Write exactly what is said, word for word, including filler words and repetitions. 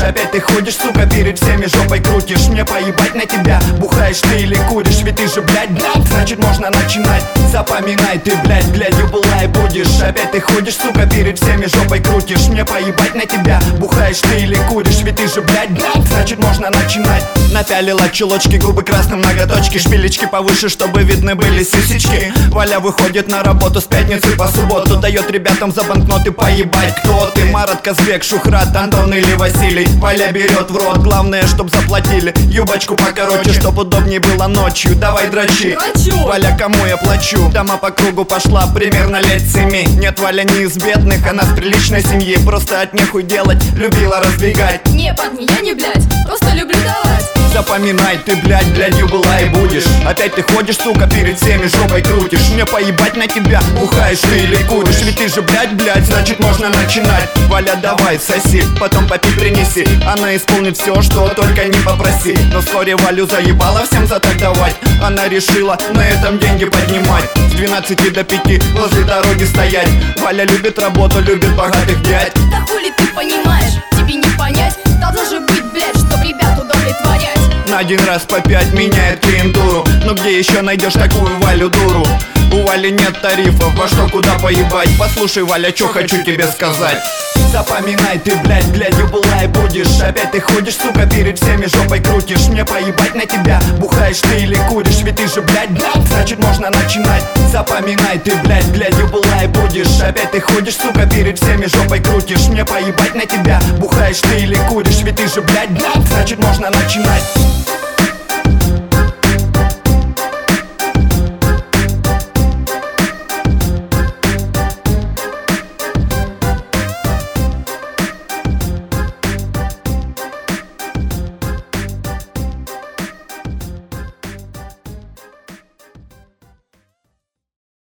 Опять ты ходишь, сука, перед всеми жопой крутишь. Мне поебать на тебя, бухаешь ты или куришь. Ведь ты же, блядь, блядь, значит можно начинать. Запоминай, ты, блядь, блядью была и будешь. Опять ты ходишь, сука, перед всеми жопой крутишь. Мне поебать на тебя, бухаешь ты или куришь. Ведь ты же, блядь, блядь, значит можно начинать. Напялила чулочки, губы красным, ноготочки, шпилечки повыше, чтобы видны были сисечки. Валя выходит на работу с пятницы по субботу, дает ребятам за банкноты поебать. Кто ты? Марат, Казбек, Шухрат, Антон или Василий. Валя берет в рот, главное, чтоб заплатили. Юбочку покороче, чтоб удобнее было ночью. Давай дрочи, Валя, кому я плачу? Дома по кругу пошла примерно лет семи. Нет, Валя не из бедных, она с приличной семьи. Просто от нехуй делать, любила разбегать. Не под меня, не блядь, просто люблю давать. Запоминай, ты, блядь, блядью была и будешь. Опять ты ходишь, сука, перед всеми жопой крутишь. Мне поебать на тебя, бухаешь ты или куришь. Ведь ты же, блядь, блядь, значит можно начинать. Валя, давай, соси, потом попить принеси. Она исполнит все, что только не попроси. Но вскоре Валю заебала всем за так давать. Она решила на этом деньги поднимать. С двенадцати до пяти возле дороги стоять. Валя любит работу, любит богатых дядь. Да хули ты понимаешь, тебе не понять. Должно же быть, блядь, чтоб ребят удовлетворять. На один раз по пять меняет клиентуру. Но где еще найдешь такую Валю дуру? У Вали нет тарифов, во что куда поебать. Послушай, Валя, чё хочу тебе сказать. Запоминай, ты, блядь, блядью была и будешь. Опять ты ходишь, сука, перед всеми жопой крутишь. Мне поебать на тебя, бухаешь ты или куришь. Ведь ты же, блядь, блядь, значит можно начинать. Запоминай, ты, блядь, блядью была и будешь. Опять ты ходишь, сука, перед всеми жопой крутишь. Мне поебать на тебя, бухаешь ты или куришь. Ведь ты же, блядь, блядь, значит можно начинать.